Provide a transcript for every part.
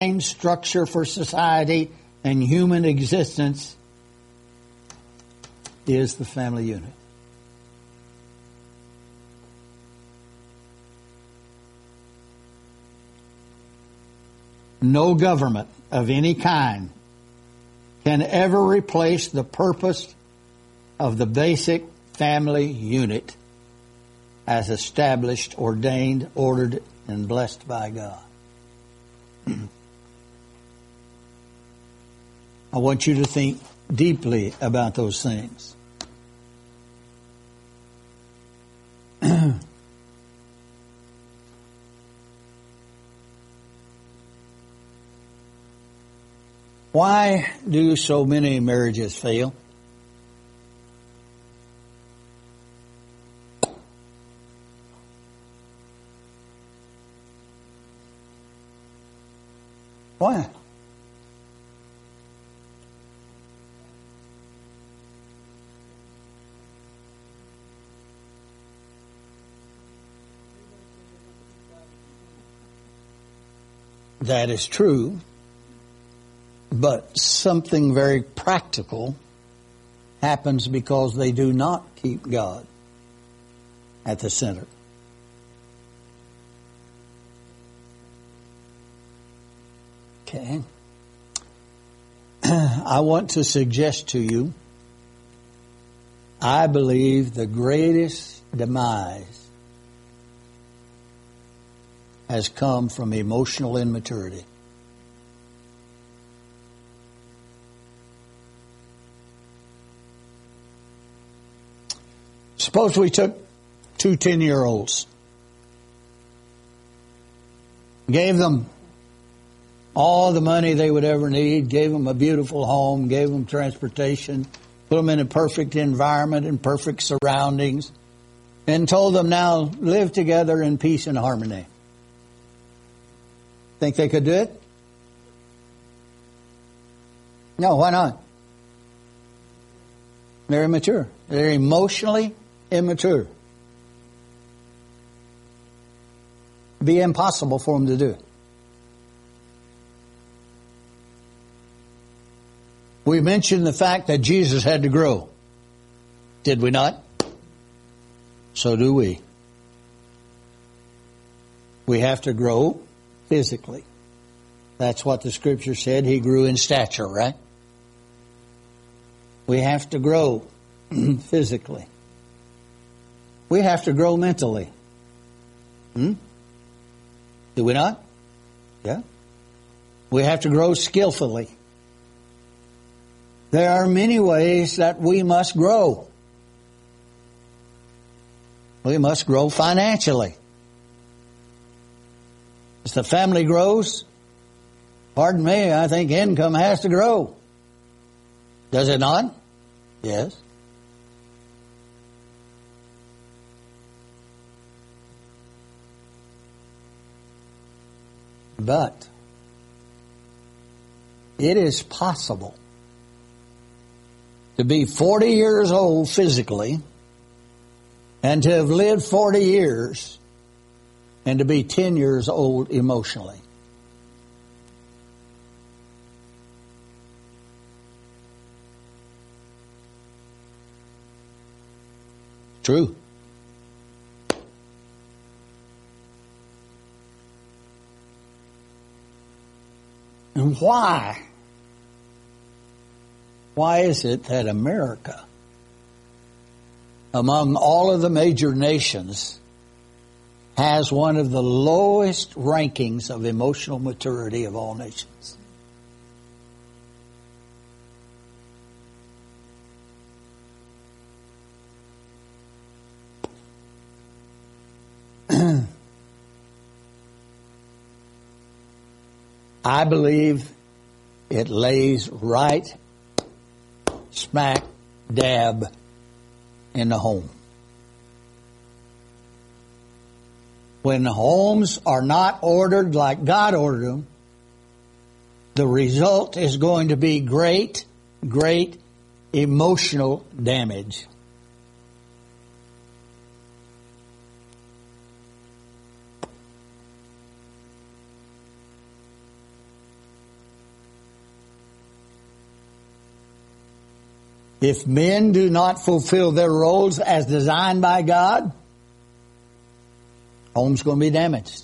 same structure for society and human existence is the family unit. No government of any kind can ever replace the purpose of the basic family unit as established, ordained, ordered, and blessed by God. I want you to think deeply about those things. Why do so many marriages fail? Why? That is true. But something very practical happens because they do not keep God at the center. Okay. I want to suggest to you, I believe the greatest demise has come from emotional immaturity. Suppose we took two 10-year-olds, gave them all the money they would ever need, gave them a beautiful home, gave them transportation, put them in a perfect environment and perfect surroundings, and told them, now live together in peace and harmony. Think they could do it? No, why not? They're immature. They're emotionally immature. It'd be impossible for them to do it. We mentioned the fact that Jesus had to grow. Did we not? So do we. We have to grow physically. That's what the Scripture said. He grew in stature, right? We have to grow physically. We have to grow mentally. Do we not? Yeah. We have to grow skillfully. There are many ways that we must grow. We must grow financially. As the family grows, pardon me, I think income has to grow. Does it not? Yes. But it is possible to be 40 years old physically and to have lived 40 years and to be 10 years old emotionally. True. And why? Why is it that America, among all of the major nations, has one of the lowest rankings of emotional maturity of all nations? I believe it lays right smack dab in the home. When homes are not ordered like God ordered them, the result is going to be great, great emotional damage. If men do not fulfill their roles as designed by God, home's going to be damaged.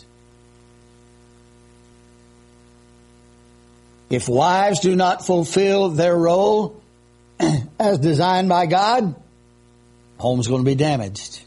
If wives do not fulfill their role as designed by God, home's going to be damaged.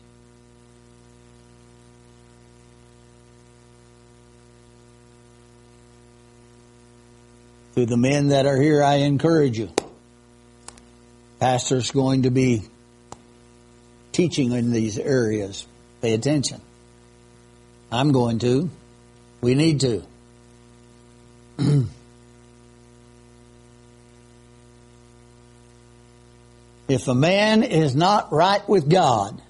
To the men that are here, I encourage you. Pastor's going to be teaching in these areas. Pay attention. I'm going to. We need to. If a man is not right with God,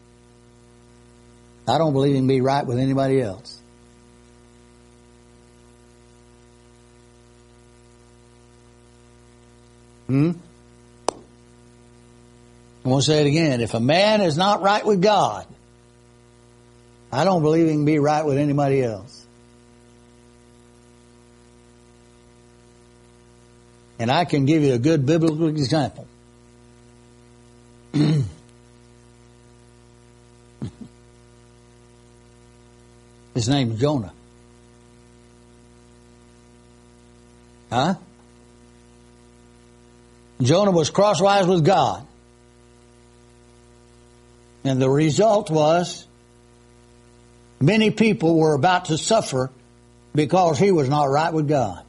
I don't believe he can be right with anybody else. I want to say it again. If a man is not right with God, I don't believe he can be right with anybody else. And I can give you a good biblical example. His name's Jonah. Huh? Jonah was crosswise with God. And the result was many people were about to suffer because he was not right with God.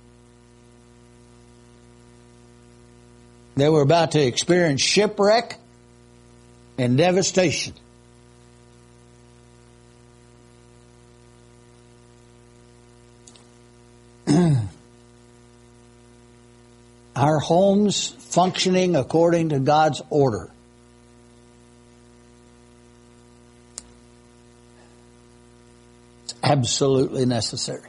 They were about to experience shipwreck and devastation. Our homes functioning according to God's order. It's absolutely necessary.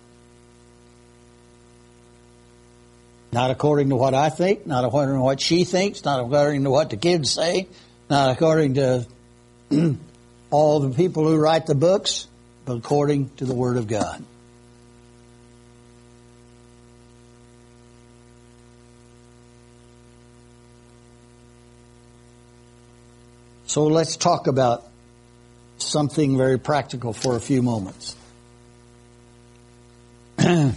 Not according to what I think, not according to what she thinks, not according to what the kids say, not according to all the people who write the books, but according to the Word of God. So let's talk about something very practical for a few moments. The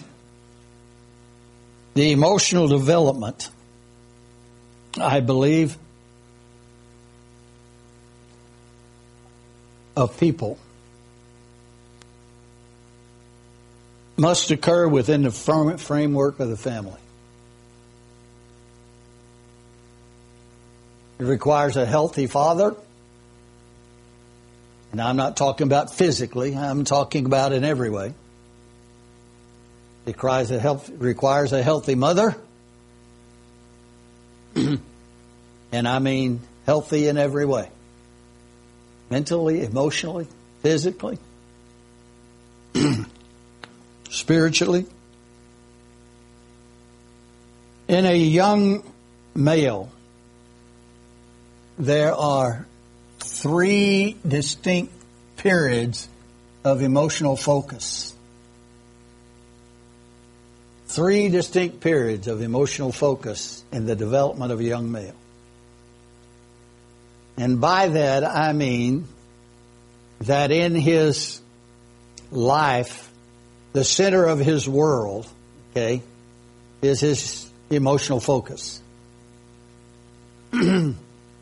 emotional development, I believe, of people must occur within the framework of the family. It requires a healthy father. And I'm not talking about physically. I'm talking about in every way. It requires a healthy mother. And I mean healthy in every way. Mentally, emotionally, physically, spiritually. In a young male, there are 3 distinct periods of emotional focus. 3 distinct periods of emotional focus in the development of a young male. And by that I mean that in his life, the center of his world, okay, is his emotional focus. The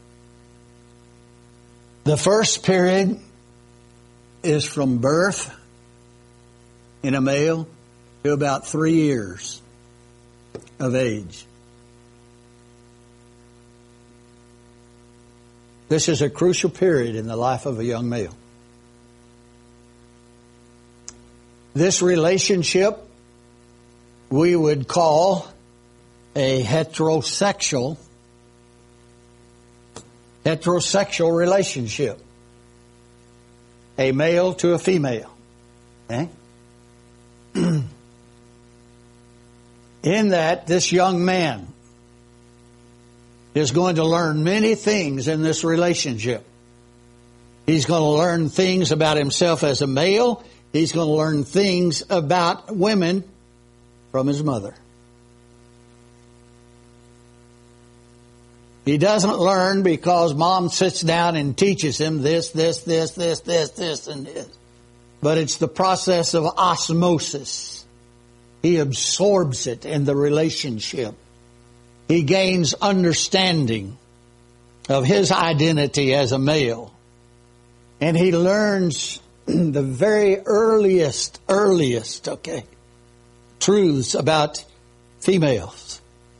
first period is from birth in a male to about 3 years of age. This is a crucial period in the life of a young male. This relationship we would call a heterosexual relationship. A male to a female. Okay? In that, this young man is going to learn many things in this relationship. He's going to learn things about himself as a male. He's going to learn things about women from his mother. He doesn't learn because mom sits down and teaches him this, and this. But it's the process of osmosis. He absorbs it in the relationship. He gains understanding of his identity as a male. And he learns the very earliest, truths about females.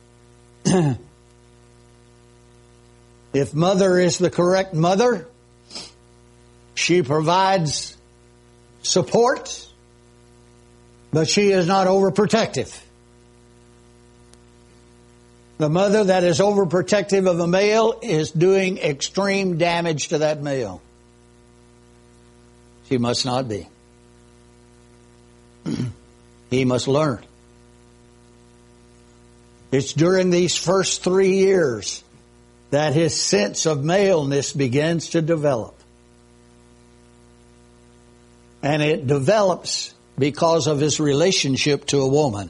If mother is the correct mother, she provides support, but she is not overprotective. The mother that is overprotective of a male is doing extreme damage to that male. She must not be. He must learn. It's during these first 3 years that his sense of maleness begins to develop. And it develops because of his relationship to a woman.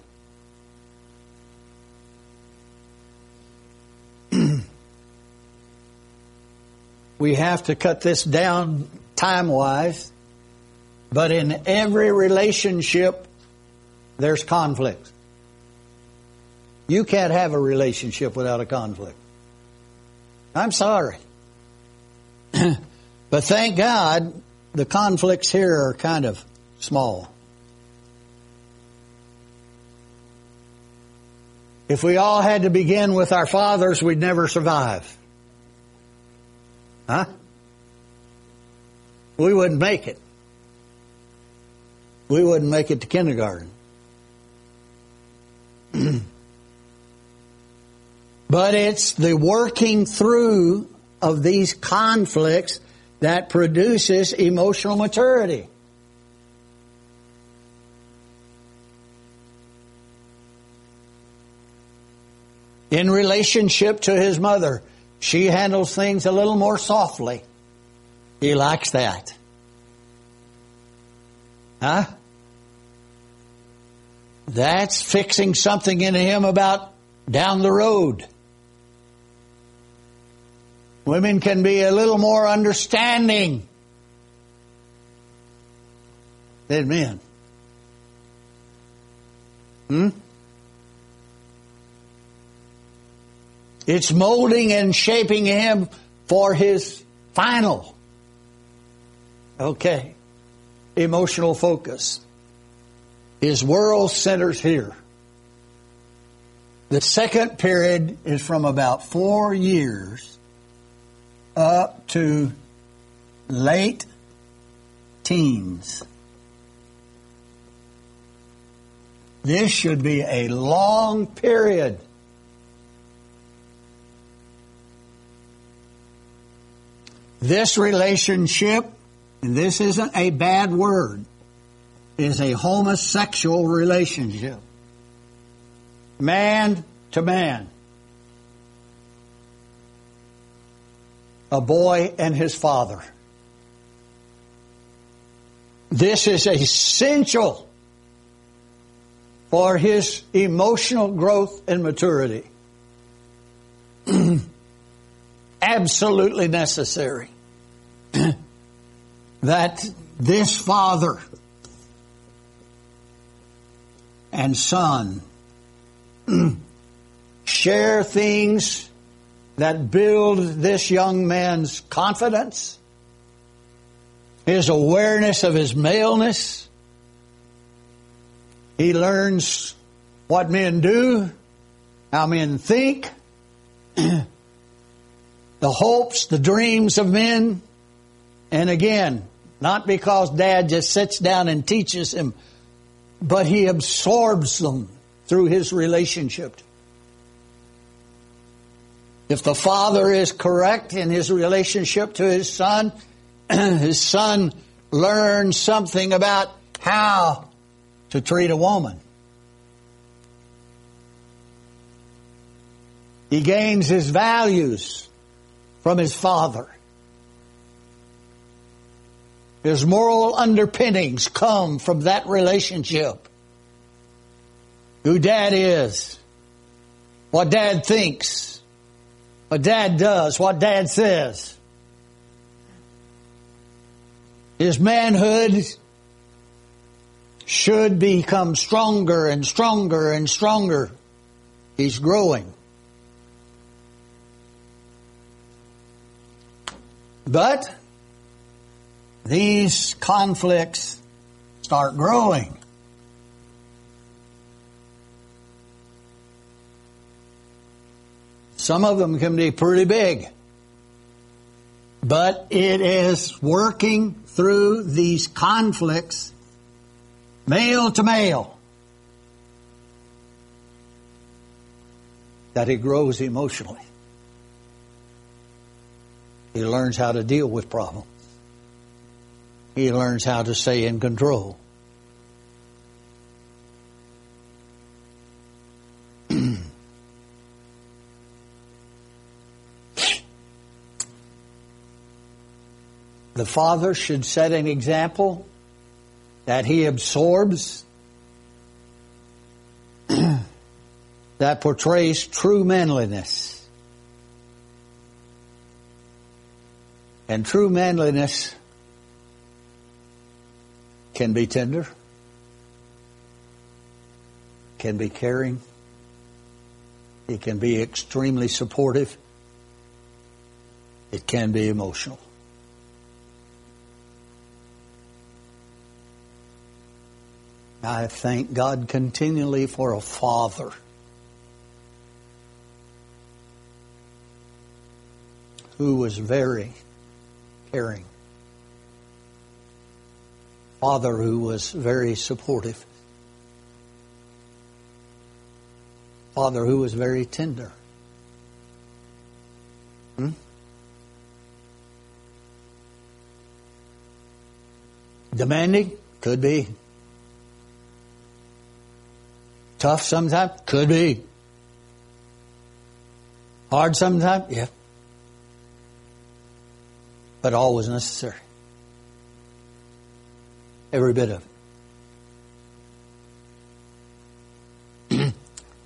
We have to cut this down time-wise, but in every relationship, there's conflict. You can't have a relationship without a conflict. I'm sorry. But thank God, the conflicts here are kind of small. If we all had to begin with our fathers, we'd never survive. Huh? We wouldn't make it. We wouldn't make it to kindergarten. But it's the working through of these conflicts that produces emotional maturity. In relationship to his mother, she handles things a little more softly. He likes that. Huh? That's fixing something in him about down the road. Women can be a little more understanding than men. It's molding and shaping him for his final, emotional focus. His world centers here. The second period is from about 4 years up to late teens. This should be a long period. This relationship, and this isn't a bad word, is a homosexual relationship. Man to man. A boy and his father. This is essential for his emotional growth and maturity. Absolutely necessary that this father and son share things that build this young man's confidence, his awareness of his maleness. He learns what men do, how men think, the hopes, the dreams of men. And again, not because Dad just sits down and teaches him, but he absorbs them through his relationship. If the father is correct in his relationship to his son learns something about how to treat a woman. He gains his values from his father. His moral underpinnings come from that relationship. Who Dad is, what Dad thinks, what Dad does, what Dad says. His manhood should become stronger and stronger and stronger. He's growing. But these conflicts start growing. Some of them can be pretty big. But it is working through these conflicts, male to male, that he grows emotionally. He learns how to deal with problems. He learns how to stay in control. The father should set an example that he absorbs that portrays true manliness. And true manliness can be tender, can be caring, it can be extremely supportive, it can be emotional. I thank God continually for a father who was very caring. Father who was very supportive. Father who was very tender. Demanding? Could be. Tough sometimes? Could be. Hard sometimes? Yeah. But always necessary. Every bit of it.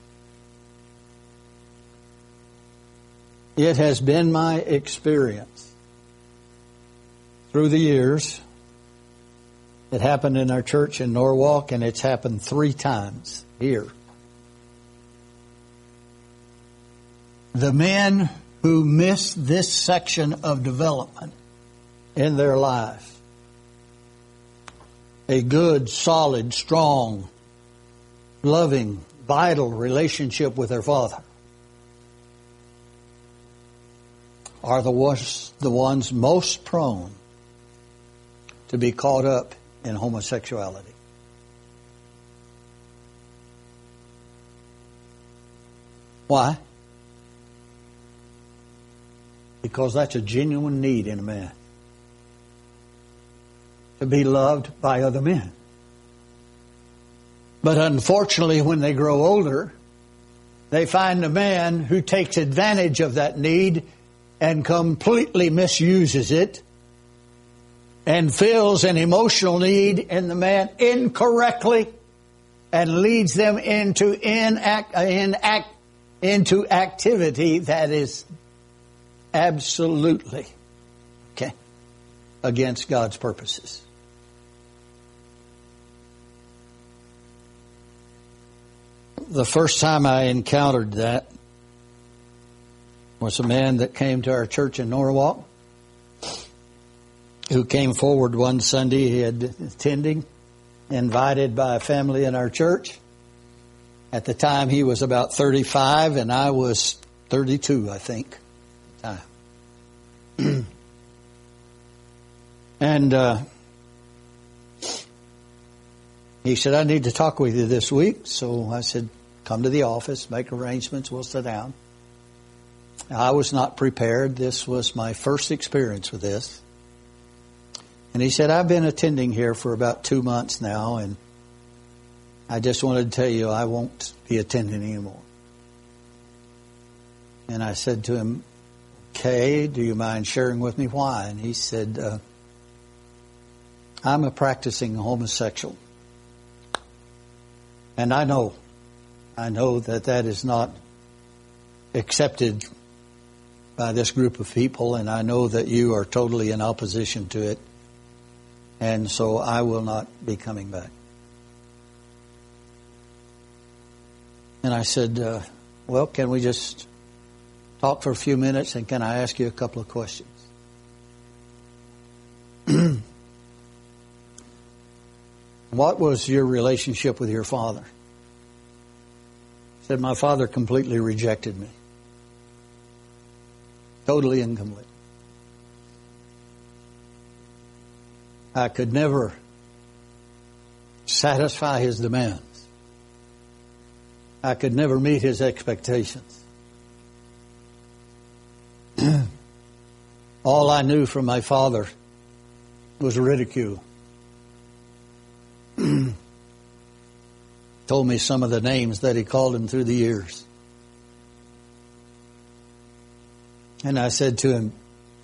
It has been my experience through the years. It happened in our church in Norwalk, and it's happened 3 times here. The men who miss this section of development in their life, a good, solid, strong, loving, vital relationship with their father, are the ones most prone to be caught up in homosexuality. Why? Because that's a genuine need in a man. To be loved by other men. But unfortunately, when they grow older, they find a man who takes advantage of that need and completely misuses it and fills an emotional need in the man incorrectly and leads them into activity that is absolutely against God's purposes. The first time I encountered that was a man that came to our church in Norwalk, who came forward one Sunday. He had been attending, invited by a family in our church. At the time, he was about 35, and I was 32, I think, at the time. And he said, I need to talk with you this week. So I said, come to the office, make arrangements, we'll sit down. I was not prepared. This was my first experience with this. And he said, I've been attending here for about 2 months now, and I just wanted to tell you I won't be attending anymore. And I said to him, okay, do you mind sharing with me why? And he said, I'm a practicing homosexual. And I know that is not accepted by this group of people, and I know that you are totally in opposition to it. And so I will not be coming back. And I said, well, can we just talk for a few minutes, and can I ask you a couple of questions? What was your relationship with your father? He said, my father completely rejected me. Totally incomplete. I could never satisfy his demands. I could never meet his expectations. All I knew from my father was ridicule. Told me some of the names that he called him through the years. And I said to him,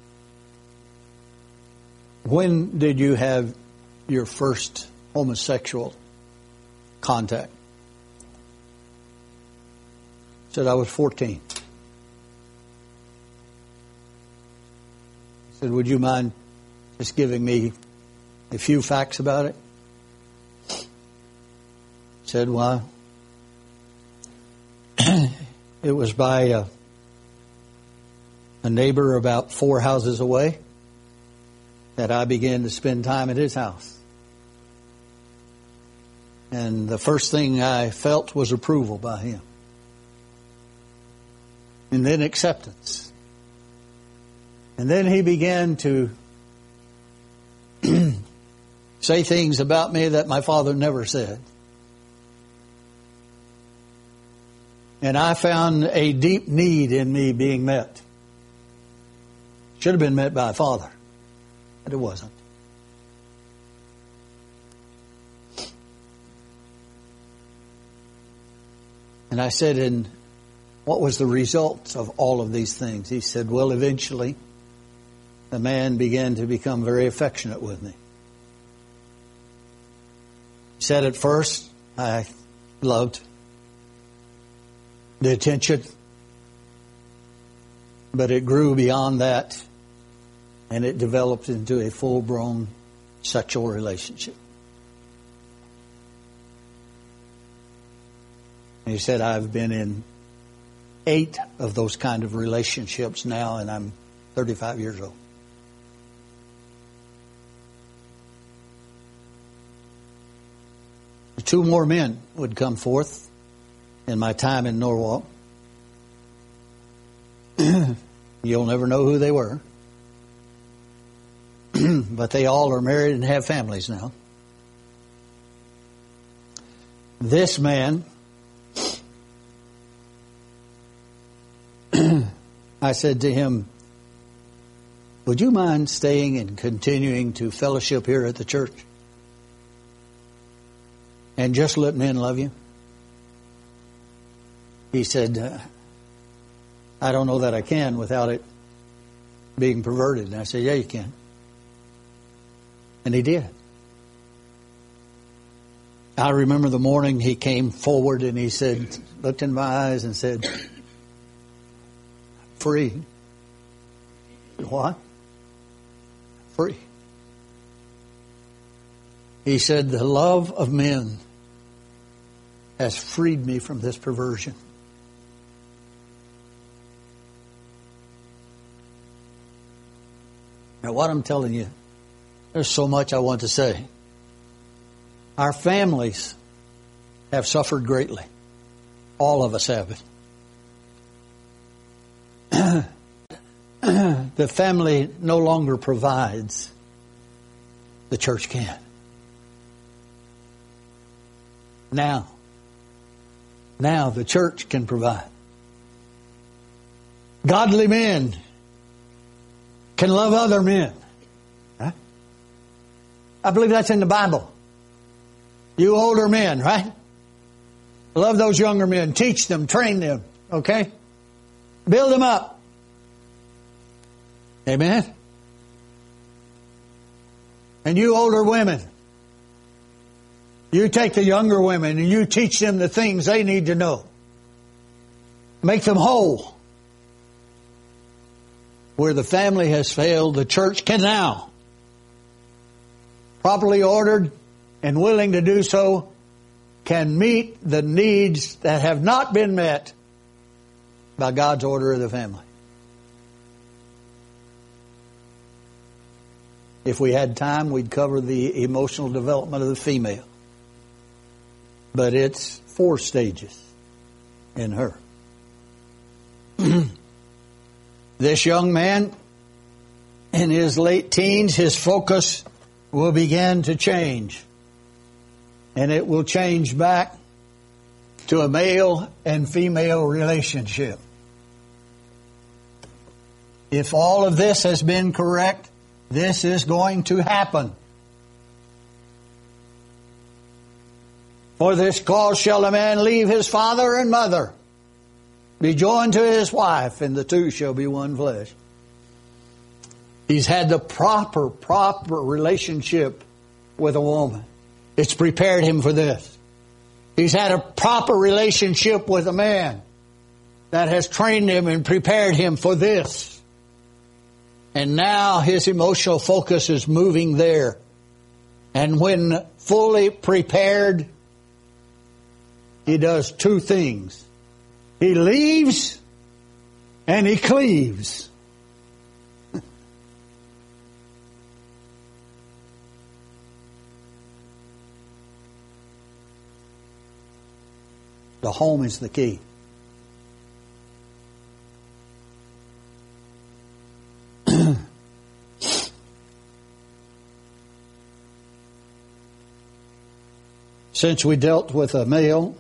when did you have your first homosexual contact? He said, I was 14. I said, would you mind just giving me a few facts about it? He said, well, it was by a neighbor about 4 houses away that I began to spend time at his house. And the first thing I felt was approval by him. And then acceptance. And then he began to say things about me that my father never said. And I found a deep need in me being met. Should have been met by a father, but it wasn't. And I said, and what was the result of all of these things? He said, well, eventually, the man began to become very affectionate with me. He said, at first, I loved the attention, but it grew beyond that, and it developed into a full-blown sexual relationship. And he said, I've been in 8 of those kind of relationships now, and I'm 35 years old. Two more men would come forth in my time in Norwalk. You'll never know who they were. But they all are married and have families now. This man, I said to him, would you mind staying and continuing to fellowship here at the church? And just let men love you? He said, I don't know that I can without it being perverted. And I said, yeah, you can. And he did. I remember the morning he came forward and he said, looked in my eyes and said, free. What? Free. He said, the love of men has freed me from this perversion. Now, what I'm telling you, there's so much I want to say. Our families have suffered greatly. All of us have it. The family no longer provides. The church can. Now the church can provide. Godly men can love other men. Huh? I believe that's in the Bible. You older men, right? Love those younger men. Teach them, train them. Okay? Build them up. Amen? And you older women, you take the younger women and you teach them the things they need to know. Make them whole. where the family has failed, the church can now, properly ordered and willing to do so, can meet the needs that have not been met by God's order of the family. If we had time, we'd cover the emotional development of the female. But it's 4 stages in her. This young man, in his late teens, his focus will begin to change. And it will change back to a male and female relationship. If all of this has been correct, this is going to happen. For this cause shall a man leave his father and mother, be joined to his wife, and the two shall be one flesh. He's had the proper relationship with a woman. It's prepared him for this. He's had a proper relationship with a man that has trained him and prepared him for this. And now his emotional focus is moving there. And when fully prepared, he does 2 things. He leaves and he cleaves. The home is the key. Since we dealt with a male,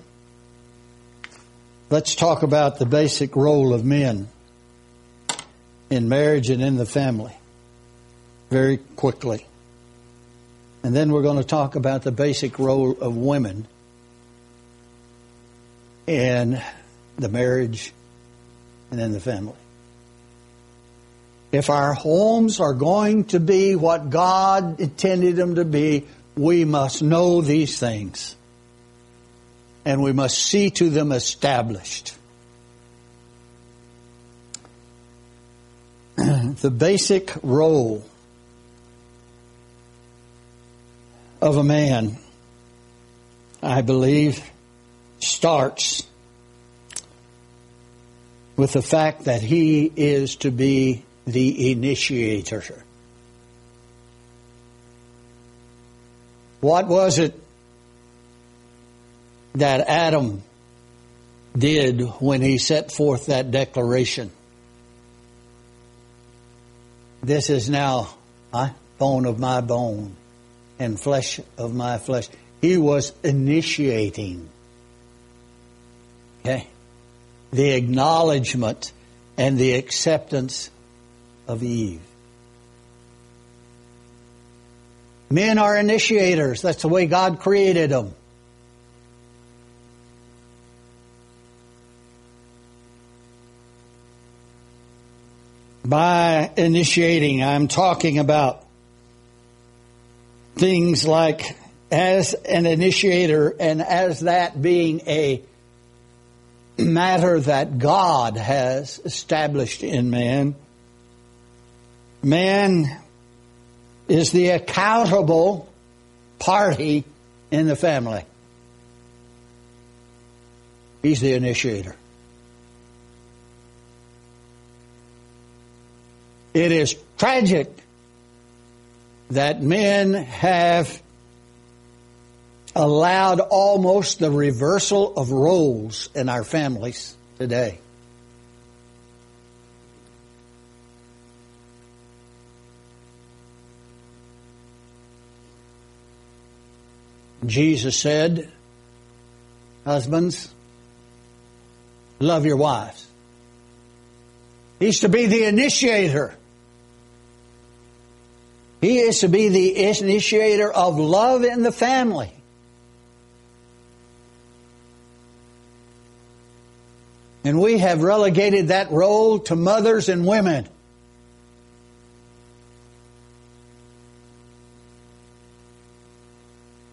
let's talk about the basic role of men in marriage and in the family very quickly. And then we're going to talk about the basic role of women in the marriage and in the family. If our homes are going to be what God intended them to be, we must know these things. And we must see to them established. The basic role of a man, I believe, starts with the fact that he is to be the initiator. What was it that Adam did when he set forth that declaration? This is now bone of my bone and flesh of my flesh. He was initiating. Okay? The acknowledgement and the acceptance of Eve. Men are initiators. That's the way God created them. By initiating, I'm talking about things like as an initiator and as that being a matter that God has established in man. Man is the accountable party in the family. He's the initiator. It is tragic that men have allowed almost the reversal of roles in our families today. Jesus said, husbands, love your wives. He's to be the initiator. He is to be the initiator of love in the family. And we have relegated that role to mothers and women.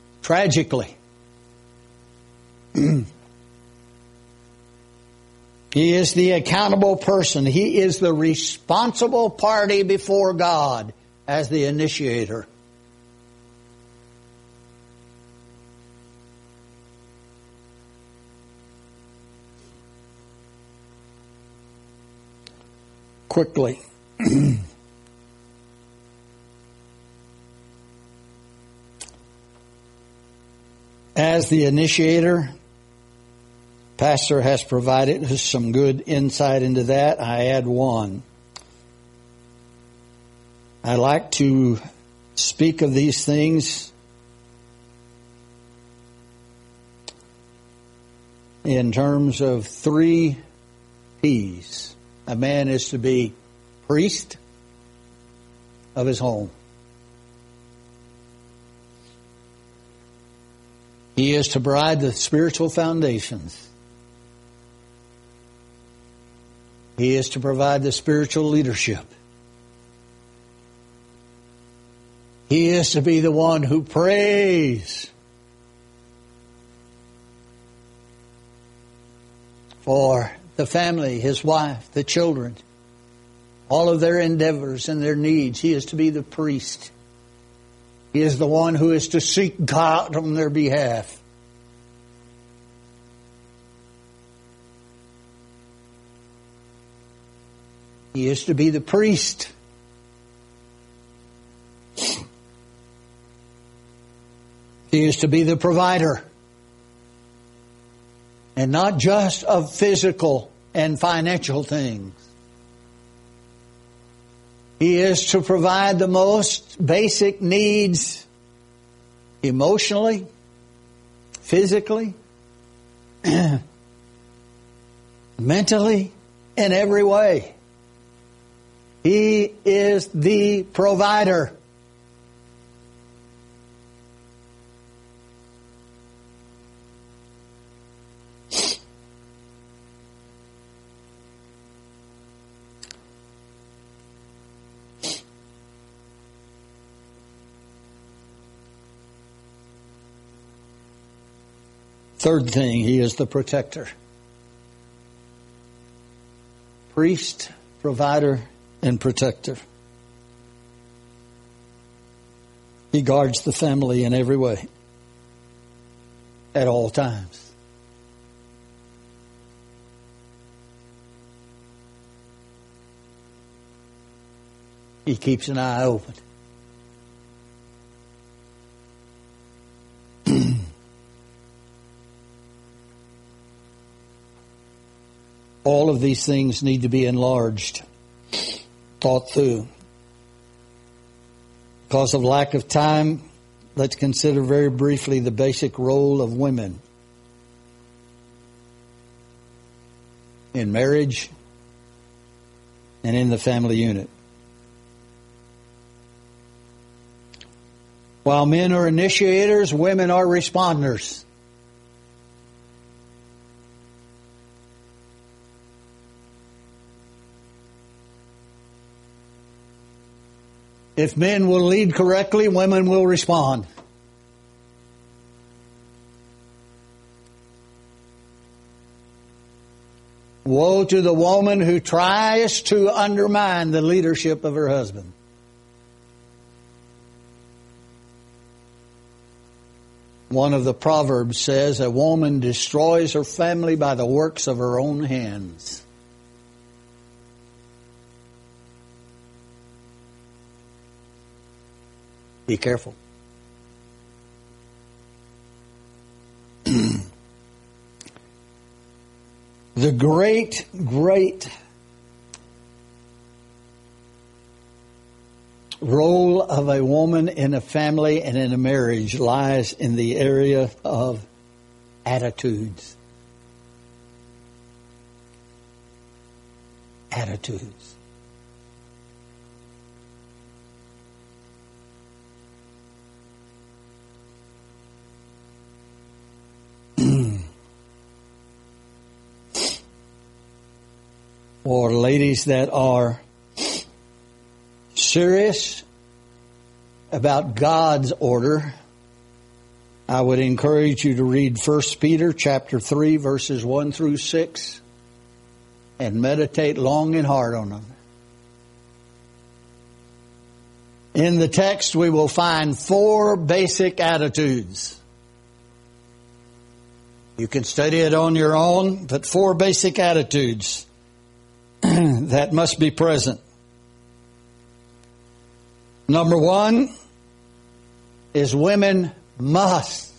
Tragically. He is the accountable person. He is the responsible party before God as the initiator. Quickly. As the initiator, Pastor has provided us some good insight into that. I add one. I like to speak of these things in terms of 3 P's. A man is to be priest of his home. He is to provide the spiritual foundations. He is to provide the spiritual leadership. He is to be the one who prays for the family, his wife, the children, all of their endeavors and their needs. He is to be the priest. He is the one who is to seek God on their behalf. He is to be the priest. He is to be the provider. And not just of physical and financial things. He is to provide the most basic needs emotionally, physically, mentally, in every way. He is the provider. Third thing, he is the protector. Priest, provider, and protector. He guards the family in every way, at all times. He keeps an eye open. All of these things need to be enlarged, thought through. Because of lack of time, let's consider very briefly the basic role of women in marriage and in the family unit. While men are initiators, women are responders. If men will lead correctly, women will respond. Woe to the woman who tries to undermine the leadership of her husband. One of the Proverbs says, a woman destroys her family by the works of her own hands. Be careful. The great role of a woman in a family and in a marriage lies in the area of attitudes. Attitudes. Or ladies that are serious about God's order, I would encourage you to read 1 Peter chapter 3, verses 1 through 6. and meditate long and hard on them. In the text, we will find 4 basic attitudes. You can study it on your own, but 4 basic attitudes that must be present. Number 1 is women must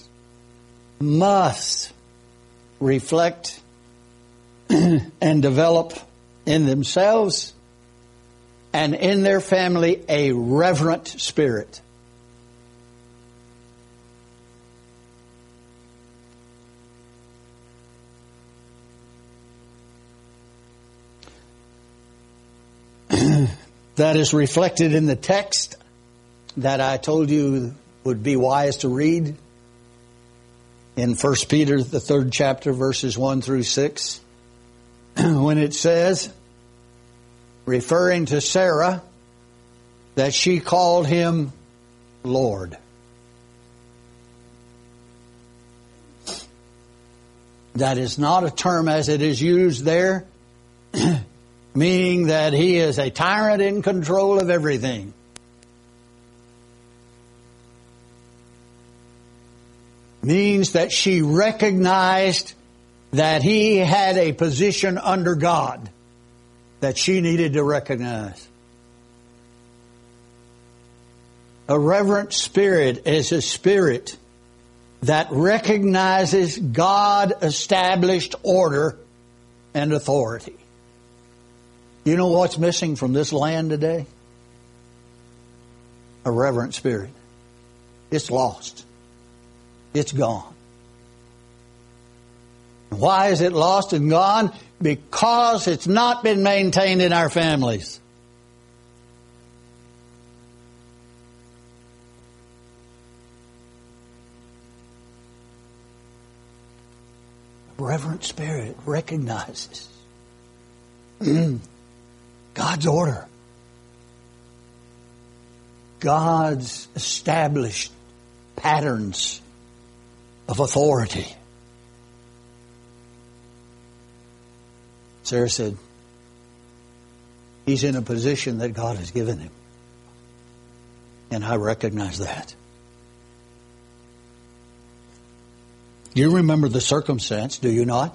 reflect and develop in themselves and in their family a reverent spirit. That is reflected in the text that I told you would be wise to read in 1 Peter, the 3rd chapter, verses 1 through 6, when it says, referring to Sarah, that she called him Lord. That is not a term as it is used there, meaning that he is a tyrant in control of everything. Means that she recognized that he had a position under God that she needed to recognize. A reverent spirit is a spirit that recognizes God-established order and authority. You know what's missing from this land today? A reverent spirit. It's lost. It's gone. Why is it lost and gone? Because it's not been maintained in our families. A reverent spirit recognizes God's order, God's established patterns of authority. Sarah said, he's in a position that God has given him. And I recognize that. You remember the circumstance, do you not?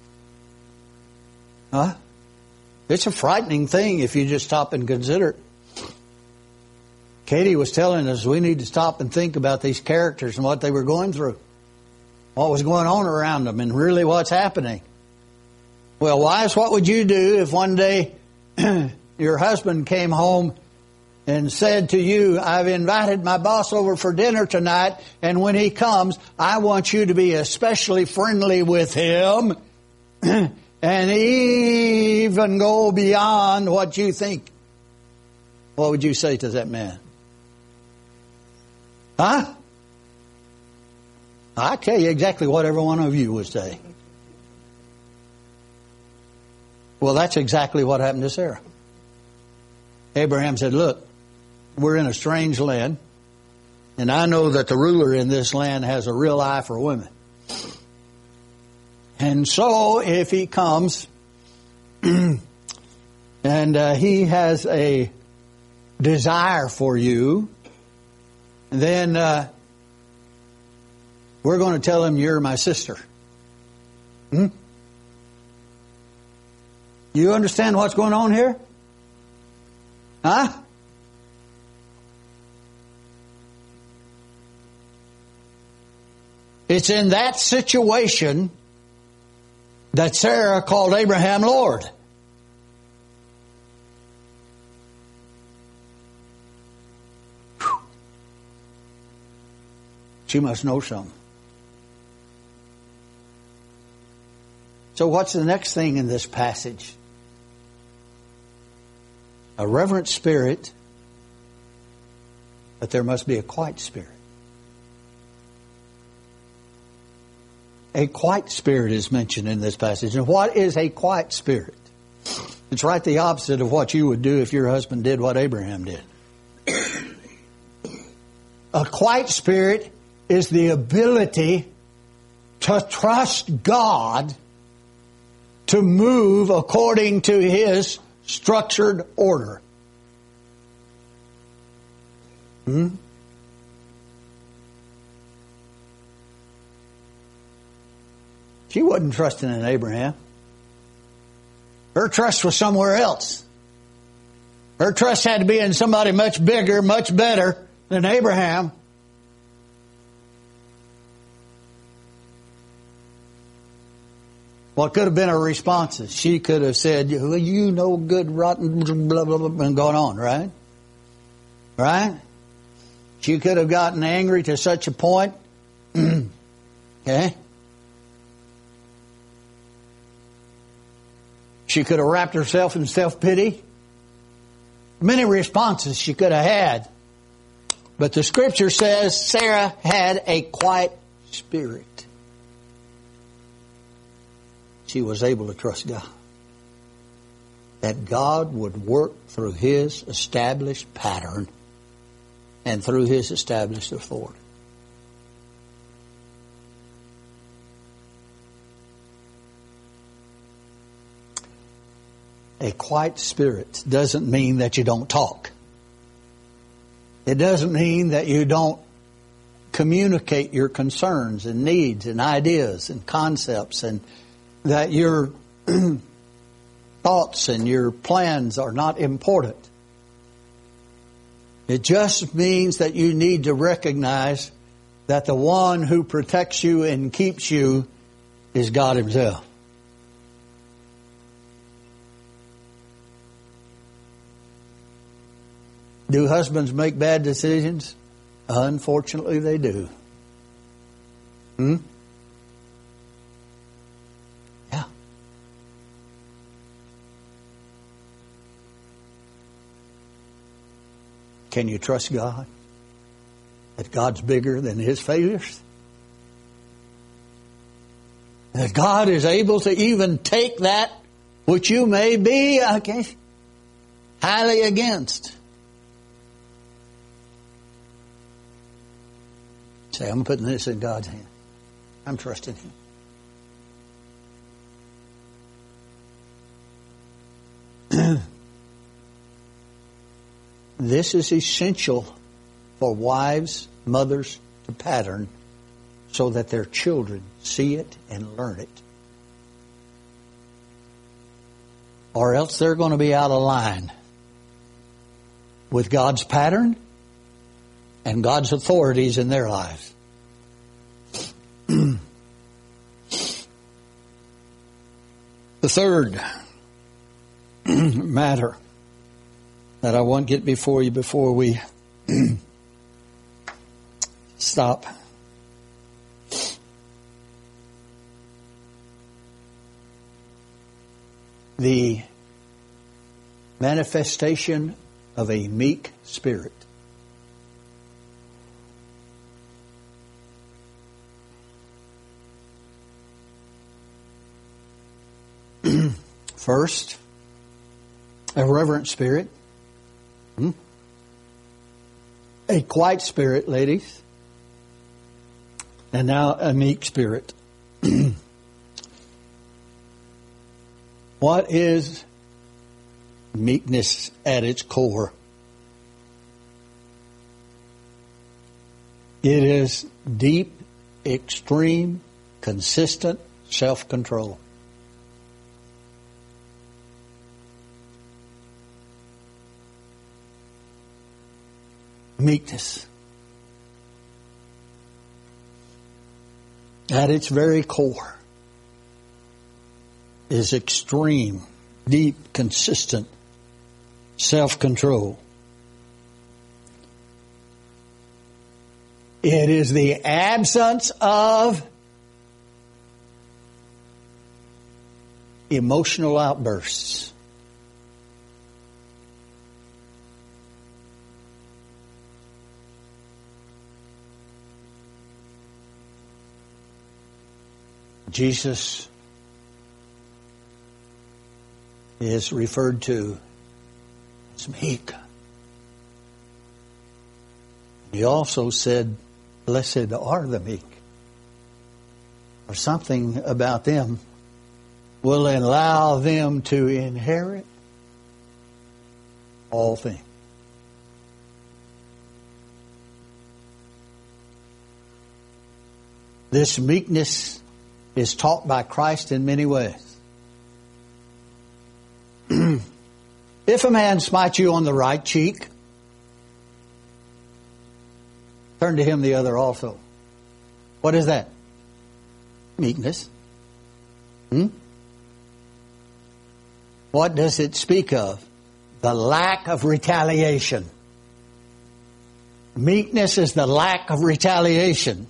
Huh? It's a frightening thing if you just stop and consider it. Katie was telling us we need to stop and think about these characters and what they were going through. What was going on around them and really what's happening. Well, wives, what would you do if one day your husband came home and said to you, I've invited my boss over for dinner tonight, and when he comes, I want you to be especially friendly with him and even go beyond what you think? What would you say to that man? Huh? I'll tell you exactly what every one of you would say. Well, that's exactly what happened to Sarah. Abraham said, look, we're in a strange land, and I know that the ruler in this land has a real eye for women. And so if he comes and he has a desire for you, then we're going to tell him you're my sister. You understand what's going on here? Huh? It's in that situation that Sarah called Abraham Lord. Whew. She must know something. So what's the next thing in this passage? A reverent spirit, but there must be a quiet spirit. A quiet spirit is mentioned in this passage. And what is a quiet spirit? It's right the opposite of what you would do if your husband did what Abraham did. A quiet spirit is the ability to trust God to move according to His structured order. She wasn't trusting in Abraham. Her trust was somewhere else. Her trust had to be in somebody much bigger, much better than Abraham. What could have been her responses? She could have said, you know good, rotten, blah, blah, blah, and gone on, right? Right? She could have gotten angry to such a point. Okay? She could have wrapped herself in self-pity. Many responses she could have had. But the Scripture says Sarah had a quiet spirit. She was able to trust God. That God would work through His established pattern and through His established authority. A quiet spirit doesn't mean that you don't talk. It doesn't mean that you don't communicate your concerns and needs and ideas and concepts, and that your thoughts and your plans are not important. It just means that you need to recognize that the one who protects you and keeps you is God Himself. Do husbands make bad decisions? Unfortunately, they do. Yeah. Can you trust God? That God's bigger than His failures? That God is able to even take that which you may be highly against. Say, I'm putting this in God's hand. I'm trusting Him. This is essential for wives, mothers to pattern so that their children see it and learn it. Or else they're going to be out of line with God's pattern and God's authorities in their lives. The third matter that I want to get before you before we stop. The manifestation of a meek spirit. First, a reverent spirit. A quiet spirit, ladies. And now a meek spirit. What is meekness at its core? It is deep, extreme, consistent self-control. Meekness. At its very core is extreme, deep, consistent self-control. It is the absence of emotional outbursts. Jesus is referred to as meek. He also said, blessed are the meek. Or something about them will allow them to inherit all things. This meekness is taught by Christ in many ways. If a man smite you on the right cheek, turn to him the other also. What is that? Meekness. What does it speak of? The lack of retaliation. Meekness is the lack of retaliation.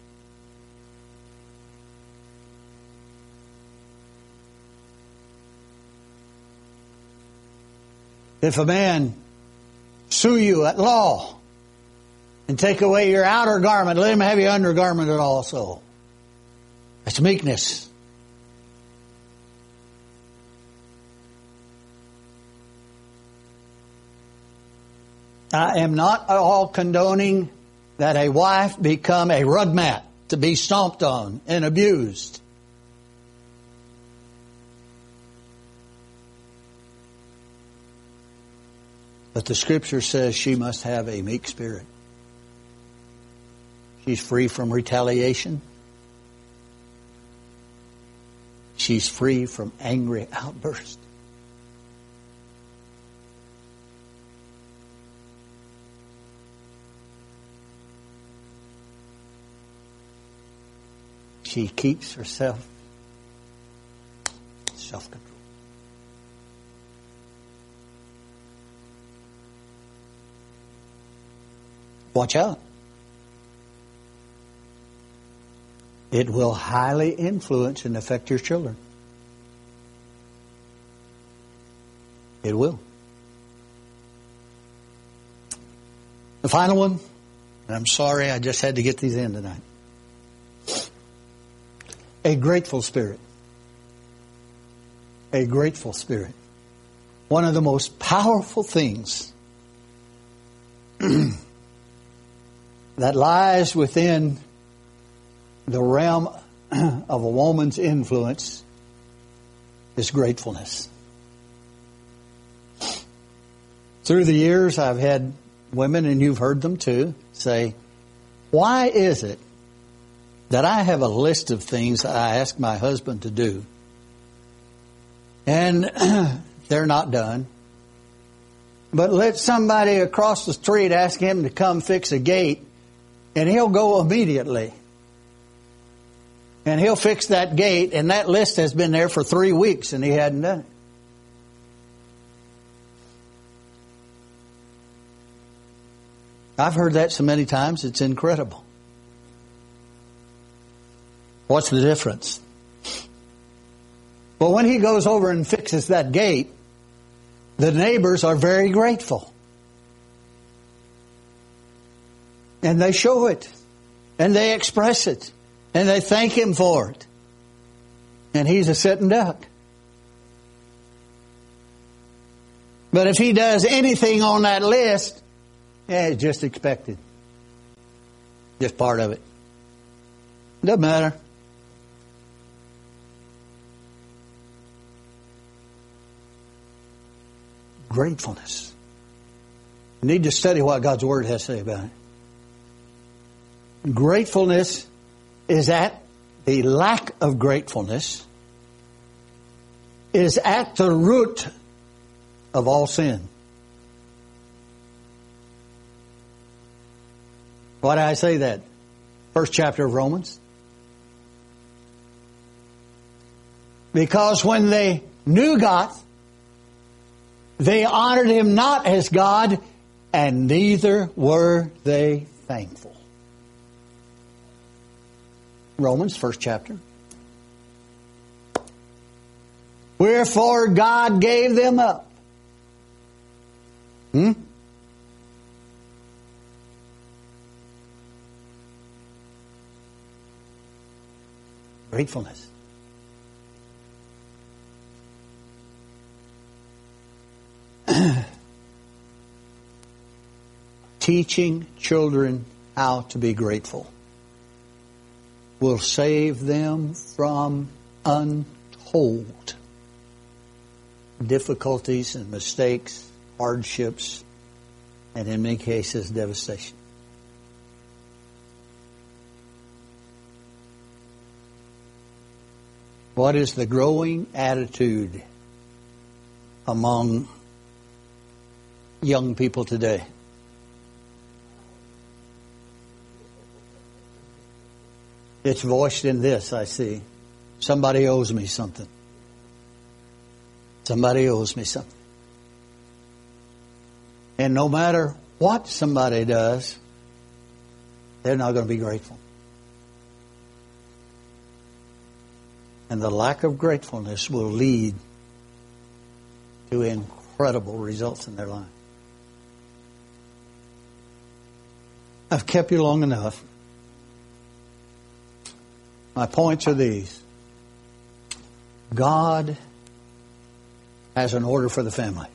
If a man sue you at law and take away your outer garment, let him have your undergarment also. That's meekness. I am not at all condoning that a wife become a rug mat to be stomped on and abused. But the Scripture says she must have a meek spirit. She's free from retaliation. She's free from angry outbursts. She keeps herself self-control. Watch out. It will highly influence and affect your children. It will. The final one, and I'm sorry I just had to get these in tonight. A grateful spirit. A grateful spirit. One of the most powerful things that lies within the realm of a woman's influence is gratefulness. Through the years, I've had women, and you've heard them too, say, why is it that I have a list of things that I ask my husband to do, and they're not done, but let somebody across the street ask him to come fix a gate, and he'll go immediately. And he'll fix that gate, and that list has been there for 3 weeks, and he hadn't done it. I've heard that so many times, it's incredible. What's the difference? Well, when he goes over and fixes that gate, the neighbors are very grateful. And they show it. And they express it. And they thank him for it. And he's a sitting duck. But if he does anything on that list, it's just expected. Just part of it. Doesn't matter. Gratefulness. You need to study what God's Word has to say about it. Gratefulness is at the lack of gratefulness is at the root of all sin. Why did I say that? First chapter of Romans. Because when they knew God, they honored Him not as God, and neither were they thankful. Romans, first chapter. Wherefore God gave them up. Gratefulness. Teaching children how to be grateful will save them from untold hold difficulties and mistakes, hardships, and in many cases, devastation. What is the growing attitude among young people today? It's voiced in this, I see. Somebody owes me something. Somebody owes me something. And no matter what somebody does, they're not going to be grateful. And the lack of gratefulness will lead to incredible results in their life. I've kept you long enough. My points are these. God has an order for the family.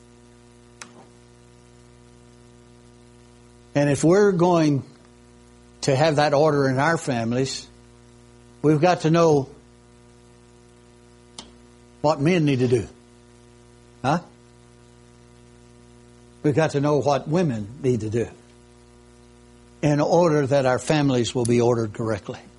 And if we're going to have that order in our families, we've got to know what men need to do. Huh? We've got to know what women need to do in order that our families will be ordered correctly.